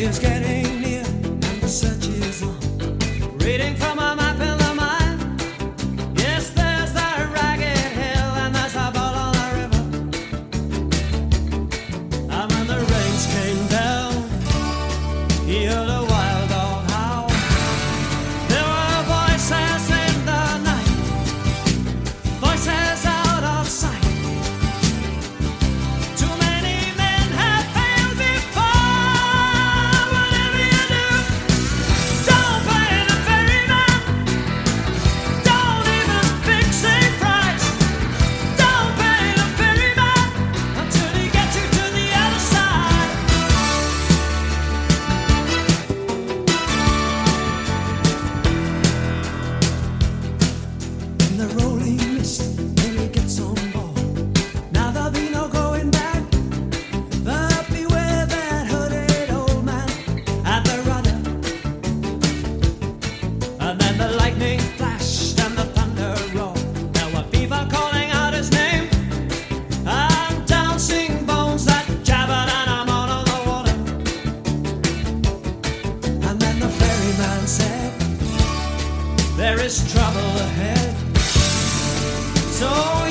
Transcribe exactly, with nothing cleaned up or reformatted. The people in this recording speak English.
is getting near and the search is on. Reading from a map in the mind. Yes, there's that ragged hill and there's a boat on the river. And when the rains came down, he heard a wild dog howl. There were voices in the night, voices out of sight. Too many men have failed before. Whatever you do, don't pay the ferryman. Don't even fix a price. Don't pay the ferryman until he gets you to the other side. In the rolling mist, when he gets on board, now there'll be no going back. But beware that hooded old man at the rudder. And then the lightning flashed and the thunder roared. There were people calling out his name, and dancing bones that jabbered and I'm out on the water. And then the ferryman said, there is trouble ahead. So